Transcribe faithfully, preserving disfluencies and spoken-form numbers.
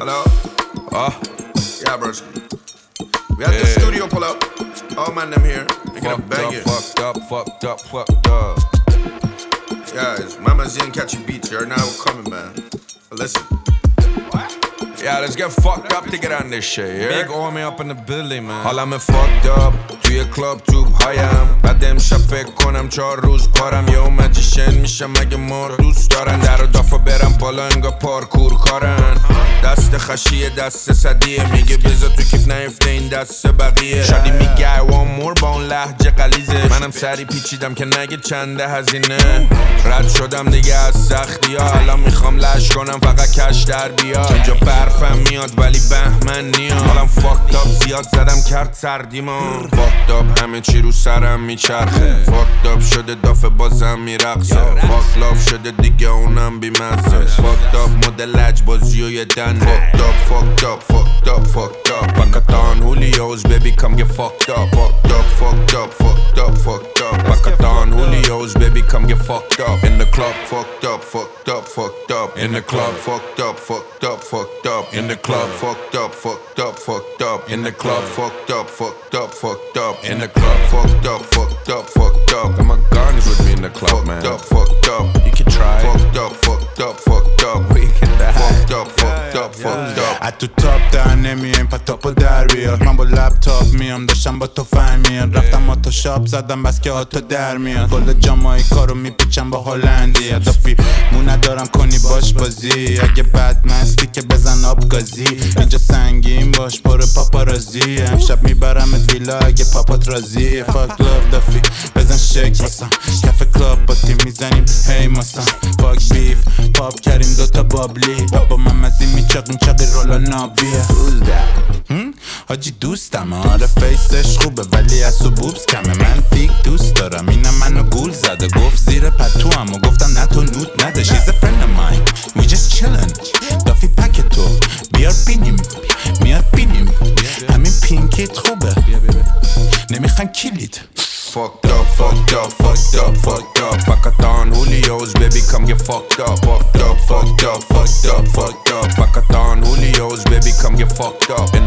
Hello? Ah, Yeah, bro. We have the Yeah. studio pull up. All man them here. We gonna fucked bang up, it. fucked up, fucked up, fucked up. Yeah, it's Mama Z and Catchy Beats. You're now coming, man. But listen. Yeah, let's get fucked up to get on this shit, yeah? Big army up in the building, man. حالا من fucked up توی کلاب توب هایم بعد امشب فکر کنم چهار روز پارم یه مجیشن میشم مگه ما رو دوست دارن در و دافا برم بالا انگار پارکور کارن دست خشیه دست صدیه میگه بذار تو کیف نیفته این دست بقیه شادی میگه I want more با اون لحجه قلیزه منم سری پیچیدم که نگه چنده هزینه رد شدم دیگه از سختی ها الان میخوام لش کنم فقط کش در بیاد اینجا برفم میاد ولی بهمن نیاد حالم fucked up زیاد زدم کرد سردیما fucked up همه چی رو سرم میچرخه fucked up شده دافه بازم میرقصه fuck love شده دیگه اونم بیمزه fucked up مدل لج بازی و یه دنه fucked up fucked up fucked up fucked up Pacatan Julios baby come get fucked up fucked up fucked up fucked up fucked up Pacatan Julios baby come get fucked up in the club fucked up fucked up fucked up in the club fucked up fucked up fucked up in the club fucked up fucked up fucked up in the club fucked up fucked up fucked up in the club fucked up fucked up fucked up and my gun is with me in the club man fucked up fucked up you can try fucked up fucked up fucked up we can die fucked up fucked up fucked up از تو تاپ در نمیایم پا تاپو در بیار من با لپتاپ میام داشتم با تو فهمیاد رفتم آتو شاپ زدم بس که آتو در میاد کل جامایکا رو میپیچم با هلندی اضافی مو ندارم کنی باش بازی اگه بد مستی که بزن آب گازی اینجا سنگین باش پر پاپارازی امشب میبرمت ویلا اگه پاپات راضی فاک لاف دافی بزن شک واسم کف کلاب با تیم میزنیم هی ماسم فاک بیف پاپ کریم دوتا بابلی با من مزی میچاقیم چاقی رولا نابیه حاجی دوستم آره فیسش خوبه ولی از و بوبز کمه من فیک دوست دارم اینم منو گول زده گفت زیر پتو هم و گفتم نه تو نوت نده She's a friend of mine We just chillin دافی پک تو بیار بینیم میاد بینیم همین پینکیت خوبه نمیخوان کلید Fucked up, fucked up, fucked up, fucked up Pacatan Julios, baby, come get fucked up Fucked up, fucked up, fucked up, fucked up Pacatan Julios, baby, come get fucked up